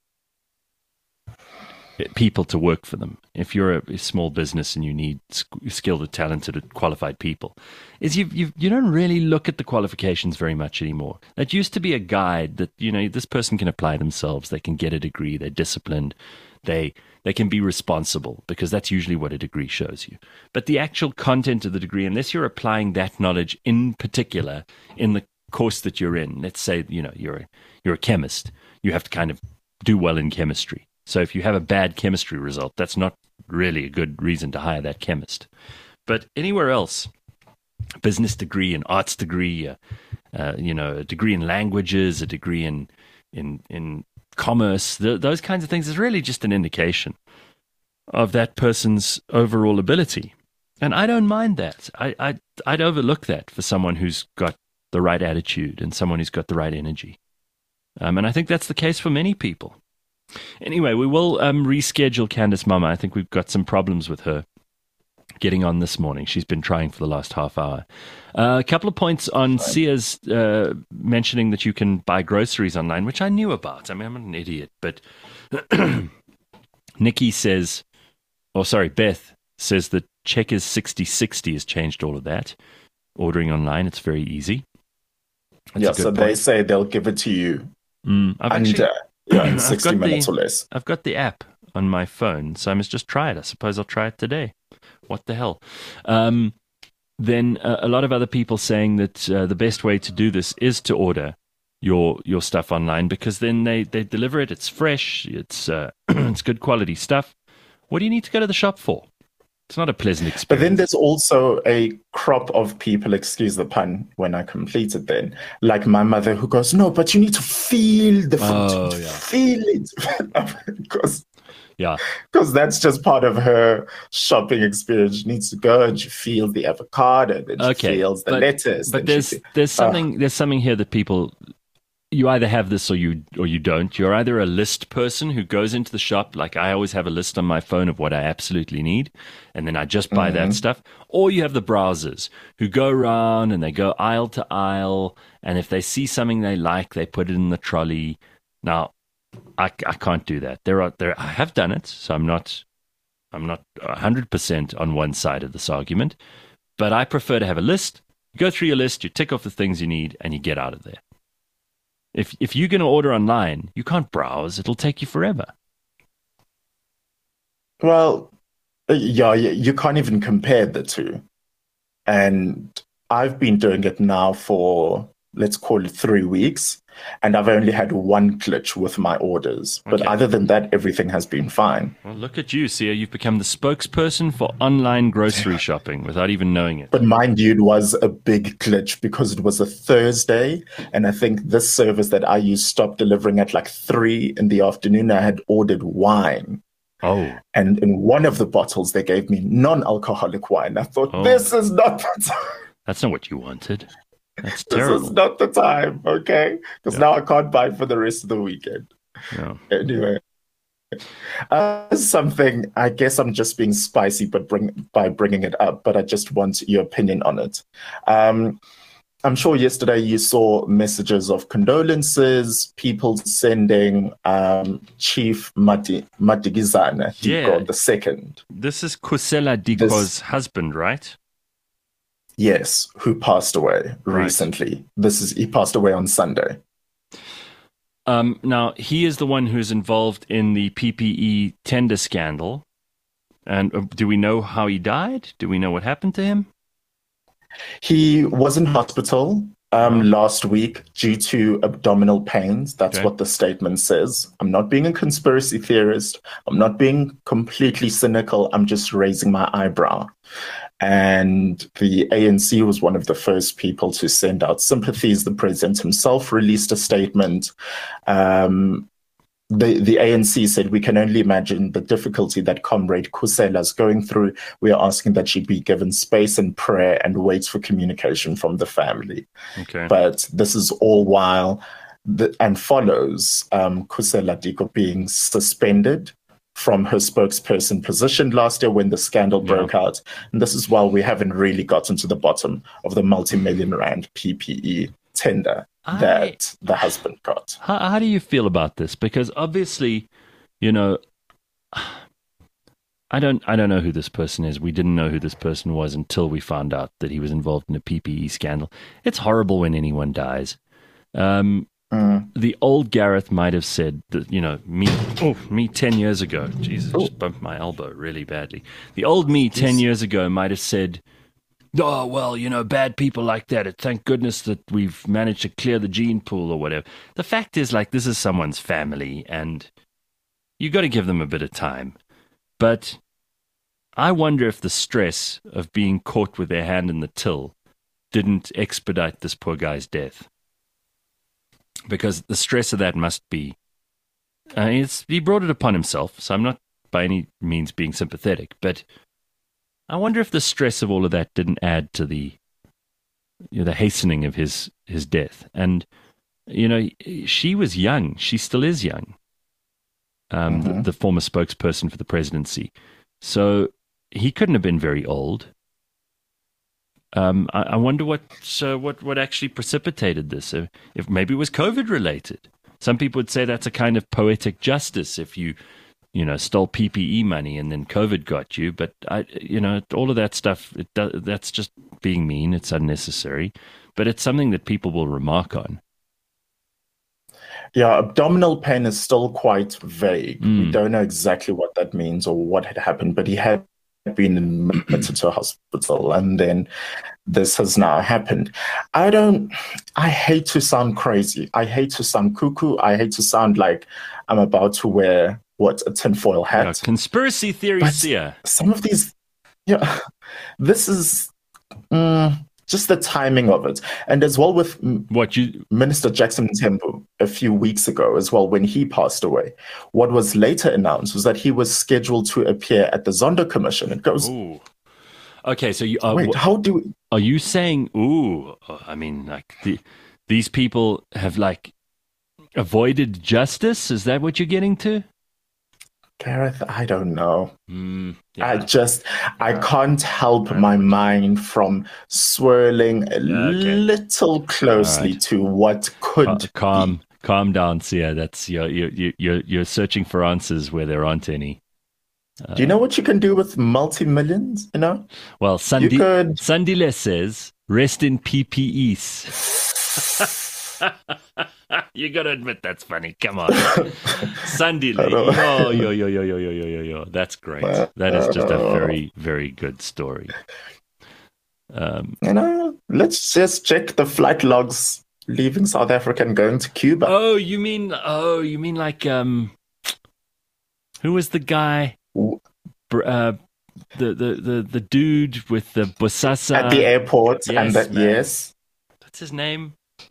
people to work for them, if you're a, a small business and you need sk- skilled, talented, qualified people, is you you you don't really look at the qualifications very much anymore. That used to be a guide that, you know, this person can apply themselves, they can get a degree, they're disciplined, they they can be responsible, because that's usually what a degree shows you. But the actual content of the degree, unless you're applying that knowledge in particular in the course that you're in, let's say, you know, you're a, you're a chemist, you have to kind of do well in chemistry. So if you have a bad chemistry result, that's not really a good reason to hire that chemist. But anywhere else, business degree, an arts degree, uh, uh, you know, a degree in languages, a degree in in in commerce, th- those kinds of things is really just an indication of that person's overall ability. And I don't mind that. I, I I'd overlook that for someone who's got the right attitude and someone who's got the right energy. Um, and I think that's the case for many people. Anyway, we will um, reschedule Candace Mama. I think we've got some problems with her getting on this morning. She's been trying for the last half hour. Uh, a couple of points on Sia's uh, mentioning that you can buy groceries online, which I knew about. I mean, I'm not an idiot, but Nikki says, or sorry, Beth says that Checkers sixty sixty has changed all of that. Ordering online, it's very easy. That's Yeah, a good so they point. say they'll give it to you Mm, I've under actually, yeah, in I've sixty got the- minutes or less. I've got the app on my phone, so I must just try it. I suppose I'll try it today. What the hell? Um, then uh, a lot of other people saying that uh, the best way to do this is to order your your stuff online, because then they, they deliver it. It's fresh. It's uh, it's good quality stuff. What do you need to go to the shop for? It's not a pleasant experience. But then there's also a crop of people, excuse the pun, when I complete it then, like my mother who goes, no, but you need to feel the food. Oh, yeah. Feel it. because yeah. because that's just part of her shopping experience. She needs to go and she feels the avocado, then she Okay, feels the but- lettuce. But then there's she fe- there's Ah. something there's something here that people you either have this or you or you don't. You're either a list person who goes into the shop, like I always have a list on my phone of what I absolutely need, and then I just buy mm-hmm. that stuff. Or you have the browsers who go around and they go aisle to aisle, and if they see something they like, they put it in the trolley. Now, I, I can't do that. There are there I have done it, so I'm not I'm not one hundred percent on one side of this argument, but I prefer to have a list. You go through your list, you tick off the things you need, and you get out of there. If if you're going to order online, you can't browse. It'll take you forever. Well, yeah, you can't even compare the two. And I've been doing it now for, let's call it three weeks, and I've only had one glitch with my orders. But okay. other than that, everything has been fine. Well, look at you, Sia. You've become the spokesperson for online grocery shopping without even knowing it. But mind you, it was a big glitch because it was a Thursday, and I think this service that I used stopped delivering at like three in the afternoon. I had ordered wine. Oh. And in one of the bottles, they gave me non-alcoholic wine. I thought, oh. this is not the time. That's not what you wanted. That's this terrible. is not the time, okay? Because yeah. now I can't buy for the rest of the weekend. Yeah. Anyway. Uh, something, I guess I'm just being spicy but bring, by bringing it up, but I just want your opinion on it. Um, I'm sure yesterday you saw messages of condolences, people sending um, Chief Mati, Matigizana Diko yeah. the second. This is Kusela Diko's this, husband, right? Yes, who passed away right. recently. This is he passed away on Sunday. Um, now, he is the one who's involved in the P P E tender scandal. And uh, do we know how he died? Do we know what happened to him? He was in hospital um, oh. last week due to abdominal pains. That's okay. what the statement says. I'm not being a conspiracy theorist. I'm not being completely cynical. I'm just raising my eyebrow. And the A N C was one of the first people to send out sympathies. The president himself released a statement. Um, the, the A N C said, we can only imagine the difficulty that Comrade Kusela is going through. We are asking that she be given space and prayer and wait for communication from the family. Okay. But this is all while the, and follows um, Kusela Diko being suspended from her spokesperson position last year when the scandal yeah. broke out. And this is while we haven't really gotten to the bottom of the multi-million rand P P E tender I, that the husband got. How, how do you feel about this? Because obviously, you know, I don't I don't know who this person is. We didn't know who this person was until we found out that he was involved in a P P E scandal. It's horrible when anyone dies. Um Mm. The old Gareth might have said that, you know, me, oh, me ten years ago. Jesus, I just bumped my elbow really badly. The old me ten yes. years ago might have said, oh, well, you know, bad people like that. Thank goodness that we've managed to clear the gene pool or whatever. The fact is, like, this is someone's family and you got to give them a bit of time. But I wonder if the stress of being caught with their hand in the till didn't expedite this poor guy's death. Because the stress of that must be, uh, it's, he brought it upon himself, so I'm not by any means being sympathetic, but I wonder if the stress of all of that didn't add to the, you know, the hastening of his, his death. And, you know, she was young. She still is young, um, mm-hmm. the, the former spokesperson for the presidency. So he couldn't have been very old. Um, I, I wonder what so what, what actually precipitated this. If, if maybe it was COVID related. Some people would say that's a kind of poetic justice if you, you know, stole P P E money and then COVID got you. But I, you know, all of that stuff, it does, that's just being mean. It's unnecessary. But it's something that people will remark on. Yeah, abdominal pain is still quite vague. Mm. We don't know exactly what that means or what had happened, but he had been admitted to a hospital and then this has now happened. I don't, I hate to sound crazy. I hate to sound cuckoo. I hate to sound like I'm about to wear, what, a tinfoil hat. Yeah, conspiracy theories here. Some of these, yeah, this is mm, just the timing of it. And as well with what you Minister Jackson Mthembu a few weeks ago as well, when he passed away, what was later announced was that he was scheduled to appear at the Zondo Commission. It goes, ooh. Okay, so you uh, wait, how do we... Are you saying, ooh, I mean, like the, these people have like avoided justice. Is that what you're getting to? Gareth, I don't know. Mm, I yeah. just, I can't help my mind from swirling a Okay. little closely All right. to what could Uh, calm, be. calm down, Sia. That's you're you're you're you're searching for answers where there aren't any. Do you know what you can do with multi-millions, you know? Well, You Sandi- could- Sandile says, "Rest in P P Es." You got to admit that's funny. Come on, Sandile. Yo yo yo yo yo yo yo yo yo. That's great. That is just a very very good story. Um, You know, let's just check the flight logs leaving South Africa and going to Cuba. oh, you mean oh, you mean like um, who was the guy? Br- Uh, the, the the the dude with the Bosasa At the airport, yes, and that, man. yes, What's his name?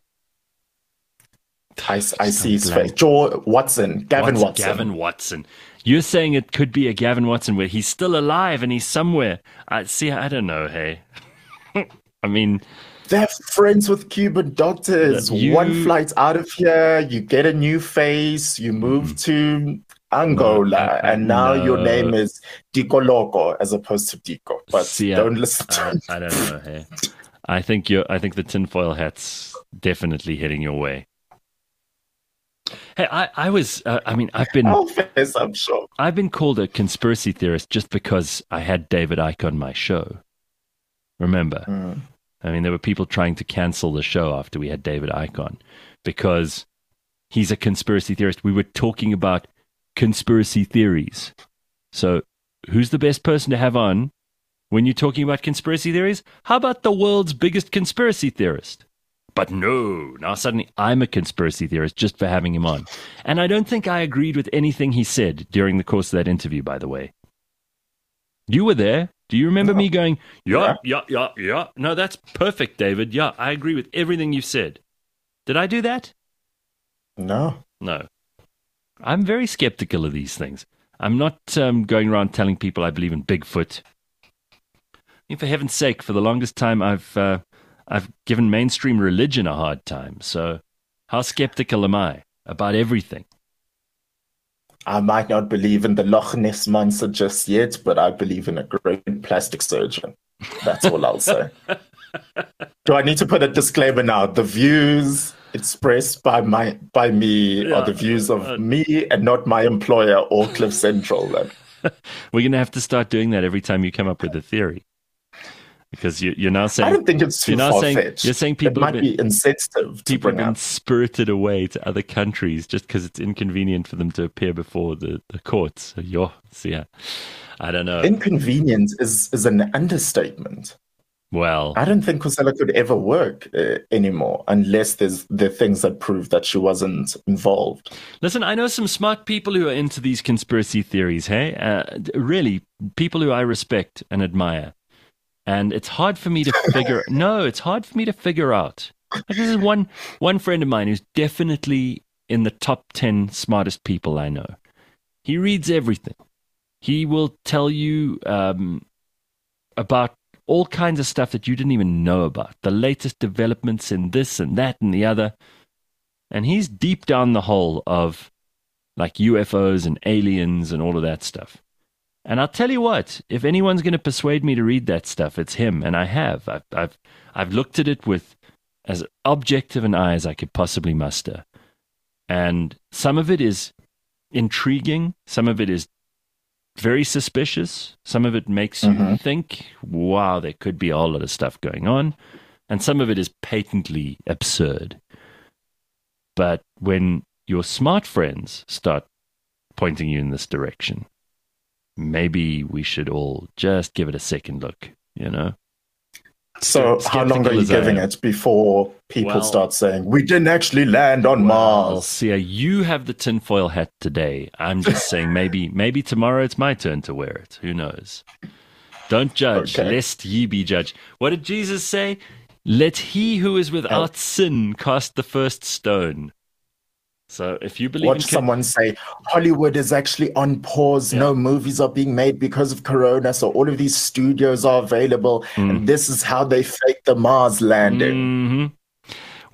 I, I see his blank. face. Joe Watson, Gavin Watson. Gavin Watson. You're saying it could be a Gavin Watson where he's still alive and he's somewhere. I see. I don't know. Hey, I mean, They're friends with Cuban doctors. You- One flight out of here, you get a new face, you move to Angola, No, I- I- and now your no. name is Dico Loco as opposed to Dico. But See, I- don't listen to I, him. I don't know. Hey, I think you're. I think the tinfoil hat's definitely heading your way. Hey, I, I was. Uh, I mean, I've been. I'll face, I'm sure. I've been called a conspiracy theorist just because I had David Icke on my show. Remember? Mm. I mean, there were people trying to cancel the show after we had David Icke on because he's a conspiracy theorist. We were talking about conspiracy theories. So, who's the best person to have on when you're talking about conspiracy theories? How about the world's biggest conspiracy theorist? But no, now suddenly I'm a conspiracy theorist just for having him on. And I don't think I agreed with anything he said during the course of that interview, by the way. You were there. Do you remember No. me going, yeah, yeah, yeah, yeah. No, that's perfect, David. Yeah, I agree with everything you've said. Did I do that? No. No. I'm very skeptical of these things. I'm not um, going around telling people I believe in Bigfoot. I mean, for heaven's sake, for the longest time, I've uh, I've given mainstream religion a hard time. So how skeptical am I about everything? I might not believe in the Loch Ness Monster just yet, but I believe in a great plastic surgeon. That's all I'll say. Do I need to put a disclaimer now? The views expressed by my by me Yeah. are the views of me and not my employer or Cliff Central. Then. We're going to have to start doing that every time you come up with a theory. Because you, you're now saying... I don't think it's too you're now saying- far-fetched. you're saying people it have might been- be insensitive to People have bring been up. spirited away to other countries just because it's inconvenient for them to appear before the, the courts. So you're, so yeah, I don't know. Inconvenient is, is an understatement. Well, I don't think Kusela could ever work uh, anymore unless there's the things that prove that she wasn't involved. listen, I know some smart people who are into these conspiracy theories, hey? Uh, d- really, people who I respect and admire. And it's hard for me to figure... no, it's hard for me to figure out. Like, this is one, one friend of mine who's definitely in the top ten smartest people I know. He reads everything. He will tell you um, about all kinds of stuff that you didn't even know about. The latest developments in this and that and the other. And he's deep down the hole of like U F Os and aliens and all of that stuff. And I'll tell you what, if anyone's going to persuade me to read that stuff, it's him. And I have. I've, I've, I've looked at it with as objective an eye as I could possibly muster. And some of it is intriguing. Some of it is very suspicious. Some of it makes you Mhm. think, wow, there could be a whole lot of stuff going on. And some of it is patently absurd. But when your smart friends start pointing you in this direction, maybe we should all just give it a second look, you know? So Skeptical how long are you as I giving am. it before people Well- start saying, we didn't actually land on Well, Mars? Sia, you have the tinfoil hat today. I'm just saying maybe maybe tomorrow it's my turn to wear it. Who knows? Don't judge, Okay. lest ye be judged. What did Jesus say? Let he who is without sin cast the first stone. So if you believe Watch in con- someone say, Hollywood is actually on pause. No movies are being made because of Corona. So all of these studios are available. Mm. And this is how they fake the Mars landing. Mhm.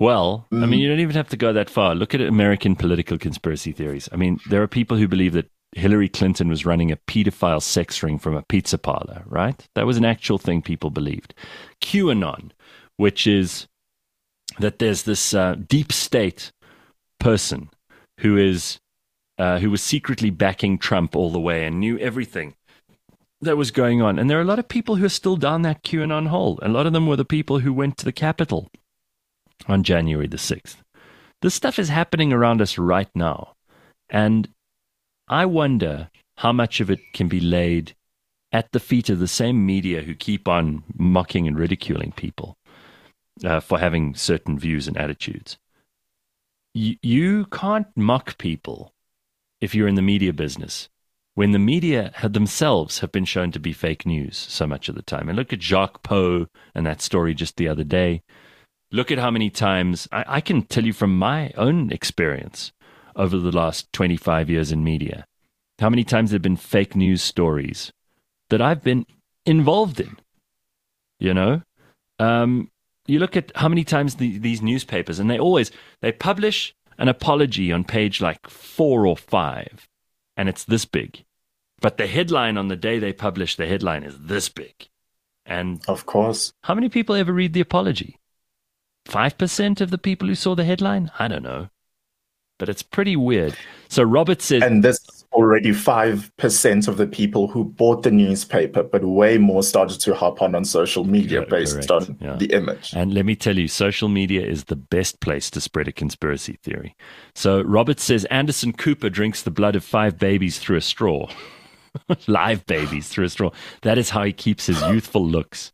Well, I mean, you don't even have to go that far. Look at American political conspiracy theories. I mean, there are people who believe that Hillary Clinton was running a pedophile sex ring from a pizza parlor, right? That was an actual thing people believed. QAnon, which is that there's this uh, deep state person who is uh, who was secretly backing Trump all the way and knew everything that was going on. And there are a lot of people who are still down that QAnon hole. A lot of them were the people who went to the Capitol on January the sixth. This stuff is happening around us right now. And I wonder how much of it can be laid at the feet of the same media who keep on mocking and ridiculing people uh, for having certain views and attitudes. Y- you can't mock people if you're in the media business when the media have themselves have been shown to be fake news so much of the time. And look at Jacques Poe and that story just the other day. Look at how many times, I, I can tell you from my own experience over the last twenty-five years in media, how many times there have been fake news stories that I've been involved in. You know, um, you look at how many times the, these newspapers, and they always, they publish an apology on page like four or five, and it's this big. But the headline on the day they publish the headline is this big. And Of course. how many people ever read the apology? five percent of the people who saw the headline? I don't know. But it's pretty weird. So Robert says... And this is already five percent of the people who bought the newspaper, but way more started to hop on on social media Yeah, based correct. on Yeah. the image. And let me tell you, social media is the best place to spread a conspiracy theory. So Robert says Anderson Cooper drinks the blood of five babies through a straw. Live babies through a straw. That is how he keeps his youthful looks.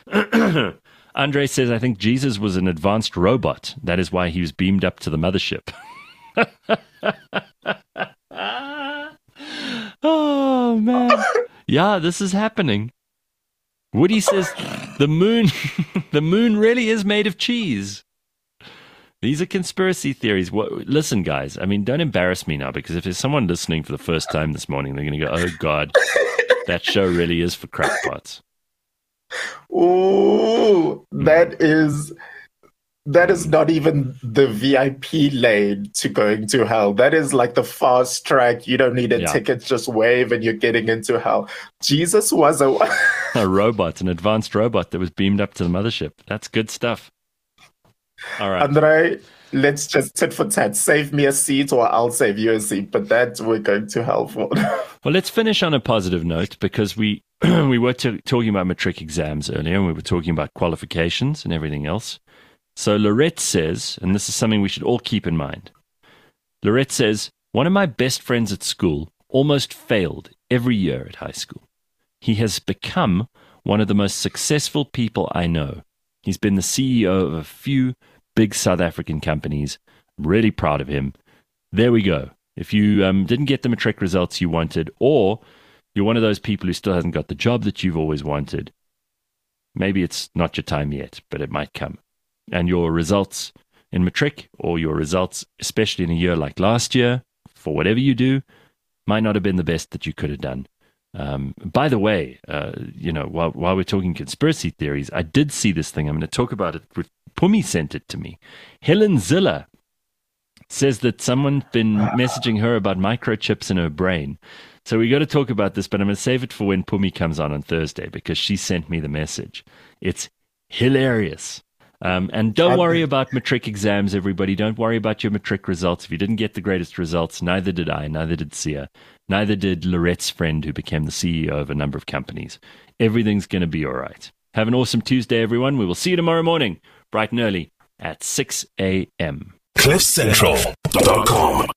Andre says, I think Jesus was an advanced robot. That is why he was beamed up to the mothership. Oh, man. Yeah, this is happening. Woody says the moon, the moon really is made of cheese. These are conspiracy theories. What, listen, guys, I mean, don't embarrass me now, because if there's someone listening for the first time this morning, they're going to go, oh, God, that show really is for crackpots. Ooh, that is that is not even the V I P lane to going to hell. That is like the fast track. You don't need a Yeah. ticket, just wave and you're getting into hell. Jesus was a A robot, an advanced robot that was beamed up to the mothership. That's good stuff. All right. Andre, let's just tit for tat. Save me a seat or I'll save you a seat. But that we're going to hell for. Well, let's finish on a positive note, because we we were t- talking about matric exams earlier, and we were talking about qualifications and everything else. So Lorette says, and this is something we should all keep in mind. Lorette says, one of my best friends at school almost failed every year at high school. He has become one of the most successful people I know. He's been the C E O of a few big South African companies. I'm really proud of him. There we go. If you um, didn't get the matric results you wanted, or you're one of those people who still hasn't got the job that you've always wanted, maybe it's not your time yet, but it might come. And your results in matric, or your results, especially in a year like last year, for whatever you do, might not have been the best that you could have done. Um, by the way, uh, you know, while, while we're talking conspiracy theories, I did see this thing. I'm going to talk about it. Pumi sent it to me. Helen Ziller says that someone's been messaging her about microchips in her brain. So we got to talk about this, but I'm going to save it for when Pumi comes on on Thursday, because she sent me the message. It's hilarious. Um, and don't worry about matric exams, everybody. Don't worry about your matric results. If you didn't get the greatest results, neither did I, neither did Sia, neither did Lorette's friend who became the C E O of a number of companies. Everything's going to be all right. Have an awesome Tuesday, everyone. We will see you tomorrow morning, bright and early, at six a.m. cliff central dot com